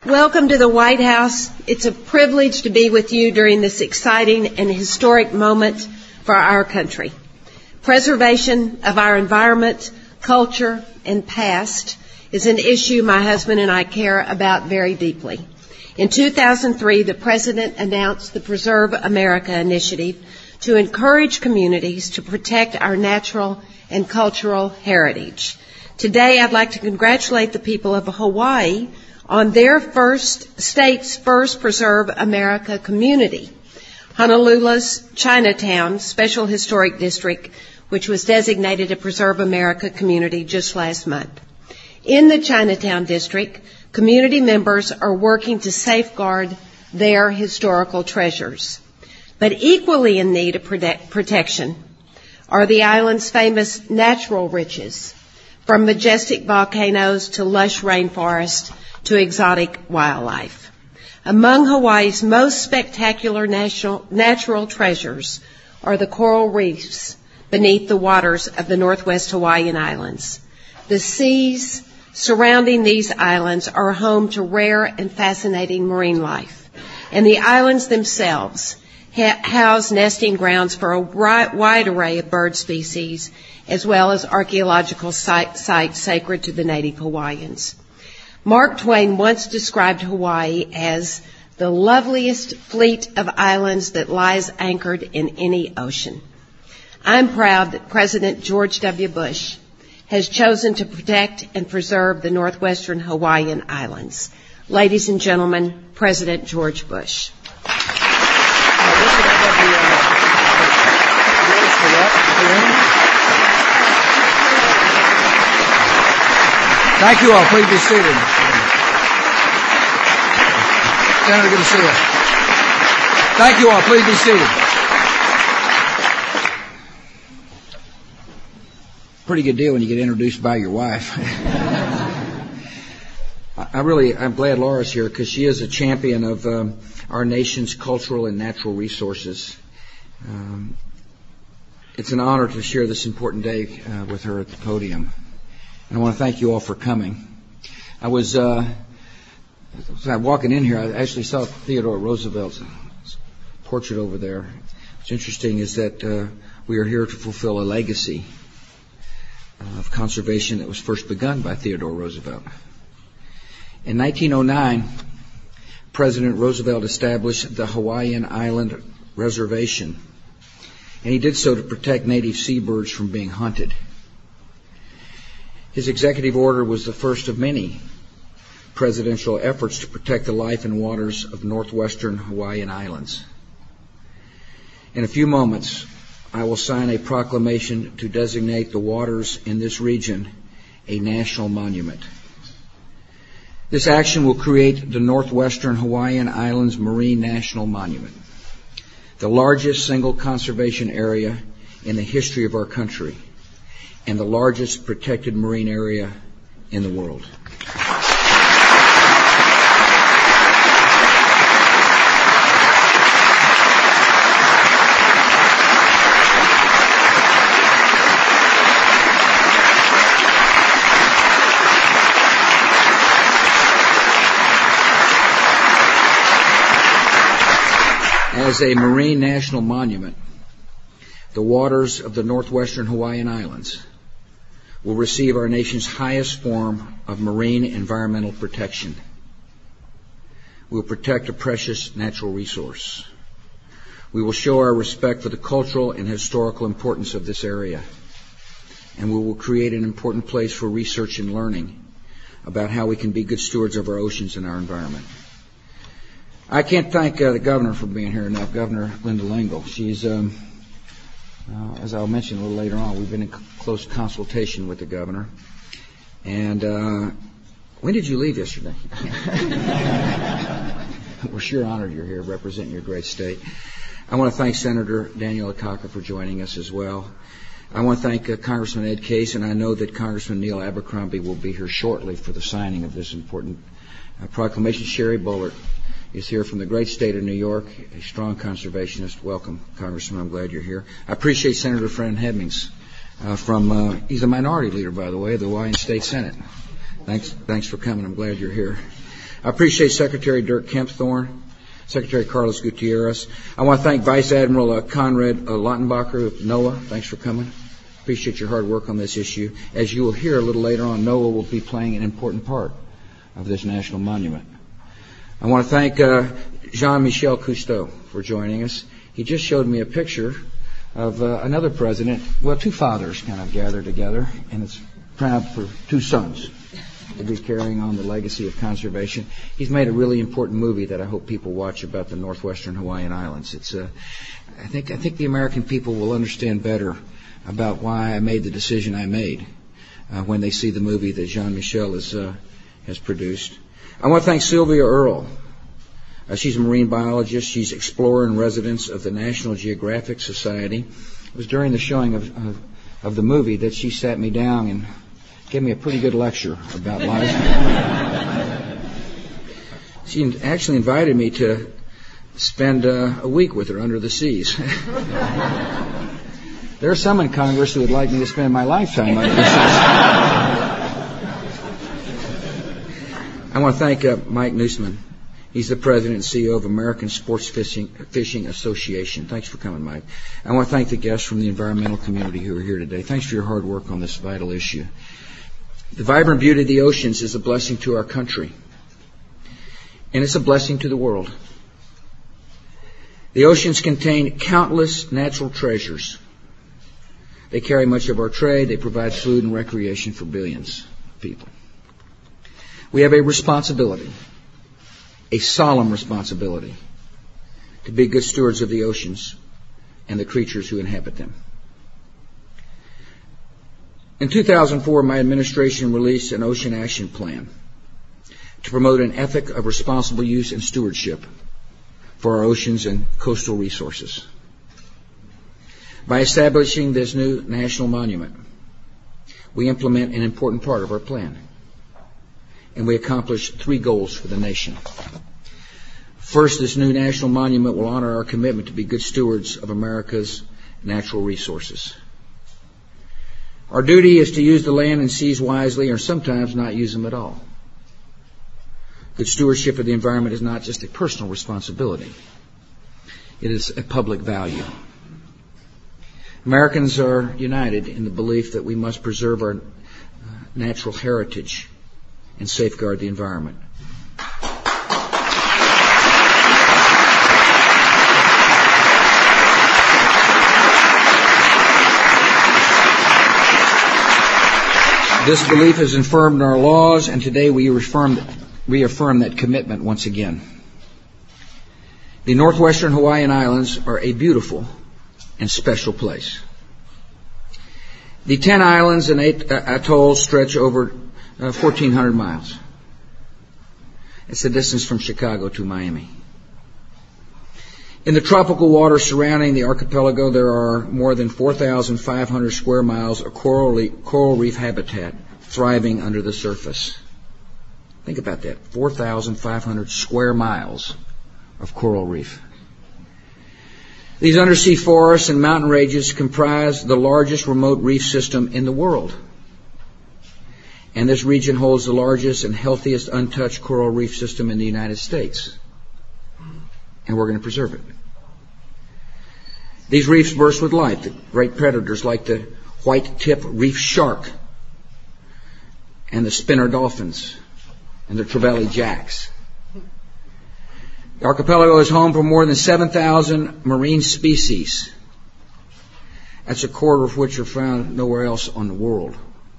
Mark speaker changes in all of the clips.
Speaker 1: Welcome to the White House. It's a privilege to be with you during this exciting and historic moment for our country. Preservation of our environment, culture, and past is an issue my husband and I care about very deeply. In 2003, the President announced the Preserve America initiative to encourage communities to protect our natural and cultural heritage. Today, I'd like to congratulate the people of Hawaii on their state's first Preserve America community, Honolulu's Chinatown Special Historic District, which was designated a Preserve America community just last month. In the Chinatown District, community members are working to safeguard their historical treasures. But equally in need of protection are the island's famous natural riches, from majestic volcanoes to lush rainforests to exotic wildlife. Among Hawaii's most spectacular natural treasures are the coral reefs beneath the waters of the Northwest Hawaiian Islands. The seas surrounding these islands are home to rare and fascinating marine life, and the islands themselves house nesting grounds for a wide array of bird species, as well as archaeological sites sacred to the native Hawaiians. Mark Twain once described Hawaii as the loveliest fleet of islands that lies anchored in any ocean. I'm proud that President George W. Bush has chosen to protect and preserve the northwestern Hawaiian Islands. Ladies and gentlemen, President George Bush.
Speaker 2: Thank you all. Please be seated. Senator, good to see you. Thank you all. Please be seated. Pretty good deal when you get introduced by your wife. I'm glad Laura's here because she is a champion of our nation's cultural and natural resources. It's an honor to share this important day with her at the podium. And I want to thank you all for coming. I was walking in here, I actually saw Theodore Roosevelt's portrait over there. What's interesting is that we are here to fulfill a legacy of conservation that was first begun by Theodore Roosevelt. In 1909, President Roosevelt established the Hawaiian Island Reservation, and he did so to protect native seabirds from being hunted. His executive order was the first of many presidential efforts to protect the life and waters of northwestern Hawaiian Islands. In a few moments, I will sign a proclamation to designate the waters in this region a national monument. This action will create the Northwestern Hawaiian Islands Marine National Monument, the largest single conservation area in the history of our country, and the largest protected marine area in the world. As a marine national monument, the waters of the northwestern Hawaiian Islands will receive our nation's highest form of marine environmental protection. We will protect a precious natural resource. We will show our respect for the cultural and historical importance of this area. And we will create an important place for research and learning about how we can be good stewards of our oceans and our environment. I can't thank the governor for being here enough, Governor Linda Lingle. She's, as I'll mention a little later on, we've been in close consultation with the governor. And when did you leave yesterday? We're sure honored you're here representing your great state. I want to thank Senator Daniel Akaka for joining us as well. I want to thank Congressman Ed Case, and I know that Congressman Neil Abercrombie will be here shortly for the signing of this important proclamation. Sherry Bullard is here from the great state of New York, a strong conservationist. Welcome, Congressman. I'm glad you're here. I appreciate Senator Fred Hemmings he's a minority leader, by the way, of the Hawaiian State Senate. Thanks for coming. I'm glad you're here. I appreciate Secretary Dirk Kempthorne, Secretary Carlos Gutierrez. I want to thank Vice Admiral Conrad Lautenbacher of NOAA. Thanks for coming. Appreciate your hard work on this issue. As you will hear a little later on, NOAA will be playing an important part of this national monument. I want to thank Jean-Michel Cousteau for joining us. He just showed me a picture of another president. Well, two fathers kind of gathered together, and it's proud for two sons to be carrying on the legacy of conservation. He's made a really important movie that I hope people watch about the northwestern Hawaiian Islands. It's I think the American people will understand better about why I made the decision I made when they see the movie that Jean-Michel has produced. I want to thank Sylvia Earle. She's a marine biologist. She's explorer in residence of the National Geographic Society. It was during the showing of the movie that she sat me down and gave me a pretty good lecture about life. She actually invited me to spend a week with her under the seas. There are some in Congress who would like me to spend my lifetime under the seas. I want to thank Mike Nussman. He's the president and CEO of American Sports Fishing Association. Thanks for coming, Mike. I want to thank the guests from the environmental community who are here today. Thanks for your hard work on this vital issue. The vibrant beauty of the oceans is a blessing to our country, and it's a blessing to the world. The oceans contain countless natural treasures. They carry much of our trade. They provide food and recreation for billions of people. We have a responsibility, a solemn responsibility, to be good stewards of the oceans and the creatures who inhabit them. In 2004, my administration released an Ocean Action Plan to promote an ethic of responsible use and stewardship for our oceans and coastal resources. By establishing this new national monument, we implement an important part of our plan, and we accomplish three goals for the nation. First, this new national monument will honor our commitment to be good stewards of America's natural resources. Our duty is to use the land and seas wisely, or sometimes not use them at all. Good stewardship of the environment is not just a personal responsibility. It is a public value. Americans are united in the belief that we must preserve our natural heritage and safeguard the environment. This belief is affirmed in our laws, and today we reaffirm that commitment once again. The northwestern Hawaiian Islands are a beautiful and special place. The 10 islands and 8 atolls stretch over 1,400 miles. It's the distance from Chicago to Miami. In the tropical waters surrounding the archipelago, there are more than 4,500 square miles of coral reef habitat thriving under the surface. Think about that, 4,500 square miles of coral reef. These undersea forests and mountain ranges comprise the largest remote reef system in the world. And this region holds the largest and healthiest untouched coral reef system in the United States. And we're going to preserve it. These reefs burst with life. The great predators like the white-tip reef shark and the spinner dolphins and the trevally jacks. The archipelago is home for more than 7,000 marine species. That's a quarter of which are found nowhere else on the world.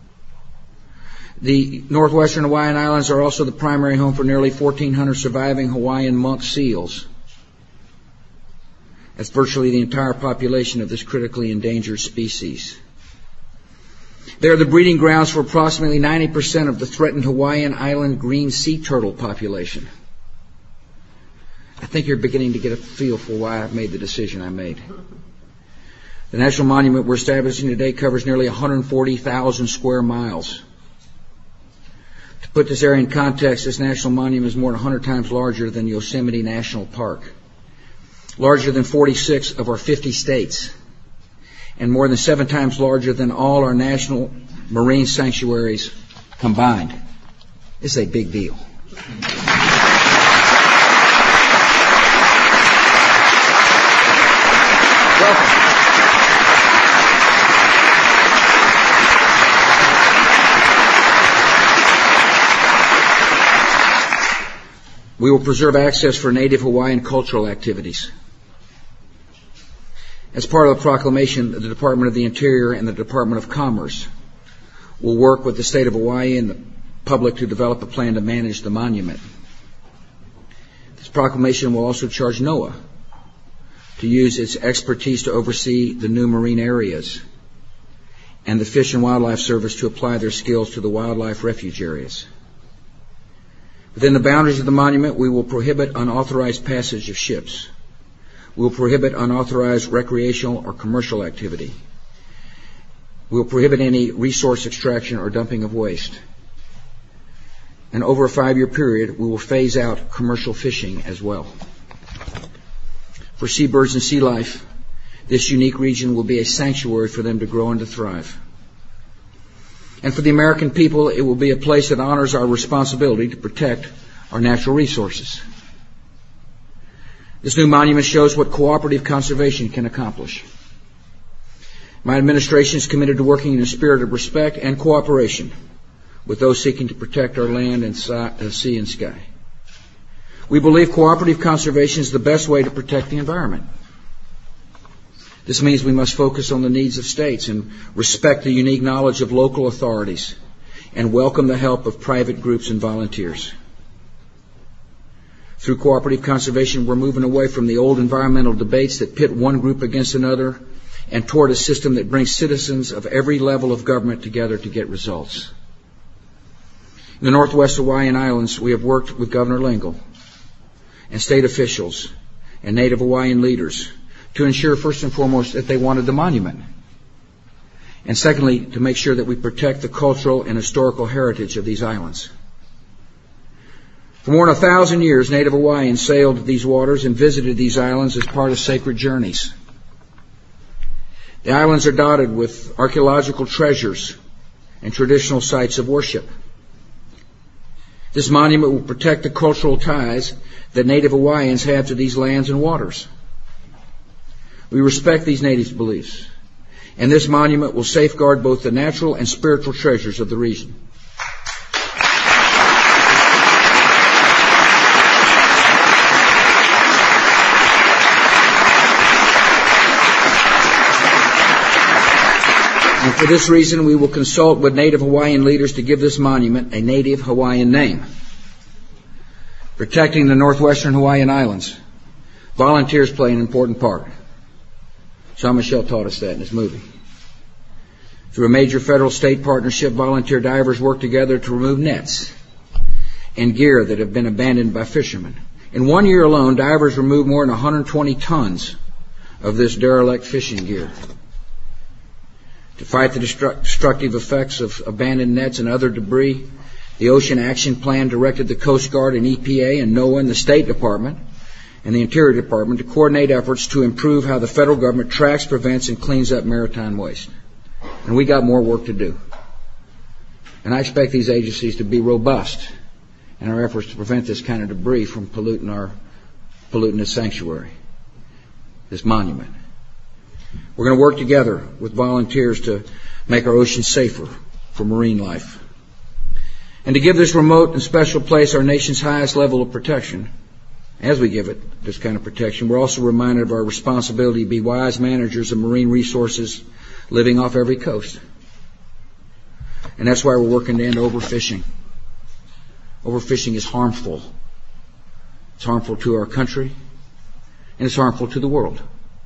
Speaker 2: The northwestern Hawaiian Islands are also the primary home for nearly 1,400 surviving Hawaiian monk seals. That's virtually the entire population of this critically endangered species. They are the breeding grounds for approximately 90% of the threatened Hawaiian island green sea turtle population. I think you're beginning to get a feel for why I made the decision I made. The national monument we're establishing today covers nearly 140,000 square miles. To put this area in context, this national monument is more than 100 times larger than Yosemite National Park, larger than 46 of our 50 states, and more than 7 times larger than all our national marine sanctuaries combined. This is a big deal. We will preserve access for Native Hawaiian cultural activities. As part of the proclamation, the Department of the Interior and the Department of Commerce will work with the state of Hawaii and the public to develop a plan to manage the monument. This proclamation will also charge NOAA to use its expertise to oversee the new marine areas and the Fish and Wildlife Service to apply their skills to the wildlife refuge areas. Within the boundaries of the monument, we will prohibit unauthorized passage of ships. We will prohibit unauthorized recreational or commercial activity. We will prohibit any resource extraction or dumping of waste. And over a 5-year period, we will phase out commercial fishing as well. For seabirds and sea life, this unique region will be a sanctuary for them to grow and to thrive. And for the American people, it will be a place that honors our responsibility to protect our natural resources. This new monument shows what cooperative conservation can accomplish. My administration is committed to working in a spirit of respect and cooperation with those seeking to protect our land and sea and sky. We believe cooperative conservation is the best way to protect the environment. This means we must focus on the needs of states and respect the unique knowledge of local authorities and welcome the help of private groups and volunteers. Through cooperative conservation, we're moving away from the old environmental debates that pit one group against another and toward a system that brings citizens of every level of government together to get results. In the Northwest Hawaiian Islands, we have worked with Governor Lingle and state officials and Native Hawaiian leaders to ensure, first and foremost, that they wanted the monument. And secondly, to make sure that we protect the cultural and historical heritage of these islands. For more than 1,000 years, Native Hawaiians sailed these waters and visited these islands as part of sacred journeys. The islands are dotted with archaeological treasures and traditional sites of worship. This monument will protect the cultural ties that Native Hawaiians have to these lands and waters. We respect these natives' beliefs, and this monument will safeguard both the natural and spiritual treasures of the region. And for this reason, we will consult with Native Hawaiian leaders to give this monument a Native Hawaiian name. Protecting the northwestern Hawaiian Islands, volunteers play an important part. Jean-Michel taught us that in his movie. Through a major federal-state partnership, volunteer divers work together to remove nets and gear that have been abandoned by fishermen. In 1 year alone, divers removed more than 120 tons of this derelict fishing gear. To fight the destructive effects of abandoned nets and other debris, the Ocean Action Plan directed the Coast Guard and EPA and NOAA and the State Department and the Interior Department to coordinate efforts to improve how the federal government tracks, prevents, and cleans up maritime waste. And we got more work to do. And I expect these agencies to be robust in our efforts to prevent this kind of debris from polluting this sanctuary, this monument. We're going to work together with volunteers to make our oceans safer for marine life. And to give this remote and special place our nation's highest level of protection, as we give it this kind of protection, we're also reminded of our responsibility to be wise managers of marine resources living off every coast. And that's why we're working to end overfishing. Overfishing is harmful. It's harmful to our country, and it's harmful to the world.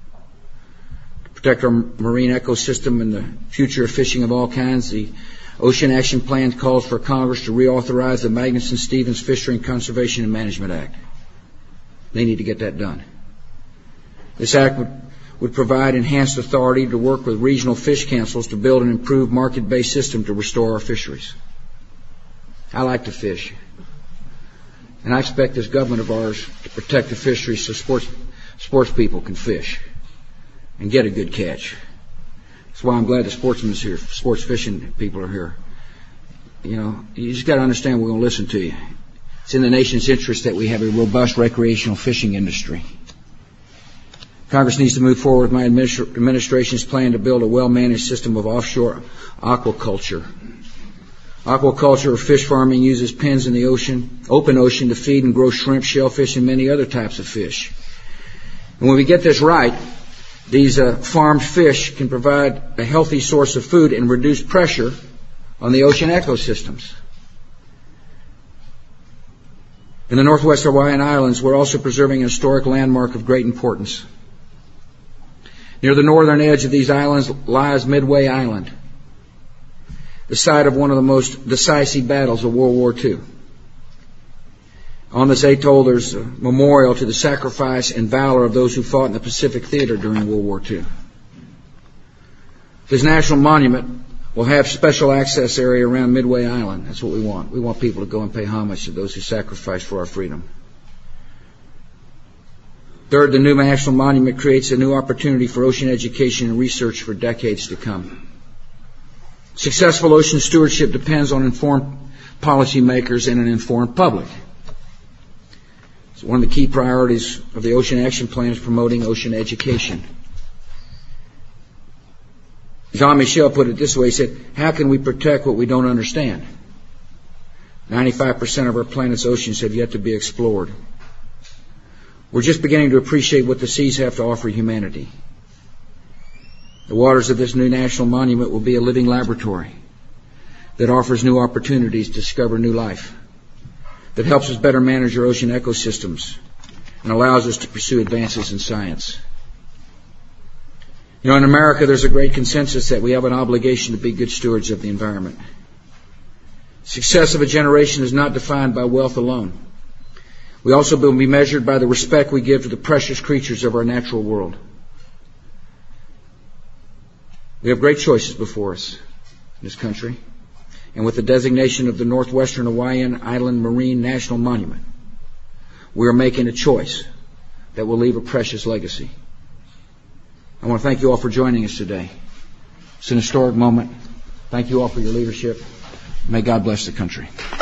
Speaker 2: To protect our marine ecosystem and the future of fishing of all kinds, the Ocean Action Plan calls for Congress to reauthorize the Magnuson-Stevens Fishery Conservation and Management Act. They need to get that done. This act would provide enhanced authority to work with regional fish councils to build an improved market-based system to restore our fisheries. I like to fish, and I expect this government of ours to protect the fisheries so sports people can fish and get a good catch. That's why I'm glad the sportsmen is here. Sports fishing people are here. You know, you just got to understand we're going to listen to you. It's in the nation's interest that we have a robust recreational fishing industry. Congress needs to move forward with my administration's plan to build a well-managed system of offshore aquaculture Aquaculture or fish farming uses pens in the open ocean, to feed and grow shrimp, shellfish, and many other types of fish. And when we get this right, these farmed fish can provide a healthy source of food and reduce pressure on the ocean ecosystems. In the Northwest Hawaiian Islands, we're also preserving a historic landmark of great importance. Near the northern edge of these islands lies Midway Island, the site of one of the most decisive battles of World War II. On this atoll, there's a memorial to the sacrifice and valor of those who fought in the Pacific Theater during World War II. This national monument will have special access area around Midway Island. That's what we want. We want people to go and pay homage to those who sacrificed for our freedom. Third, the new national monument creates a new opportunity for ocean education and research for decades to come. Successful ocean stewardship depends on informed policymakers and an informed public. So one of the key priorities of the Ocean Action Plan is promoting ocean education. Jean-Michel put it this way, he said, how can we protect what we don't understand? 95% of our planet's oceans have yet to be explored. We're just beginning to appreciate what the seas have to offer humanity. The waters of this new national monument will be a living laboratory that offers new opportunities to discover new life, that helps us better manage our ocean ecosystems, and allows us to pursue advances in science. You know, in America, there's a great consensus that we have an obligation to be good stewards of the environment. Success of a generation is not defined by wealth alone. We also will be measured by the respect we give to the precious creatures of our natural world. We have great choices before us in this country. And with the designation of the Northwestern Hawaiian Island Marine National Monument, we are making a choice that will leave a precious legacy. I want to thank you all for joining us today. It's an historic moment. Thank you all for your leadership. May God bless the country.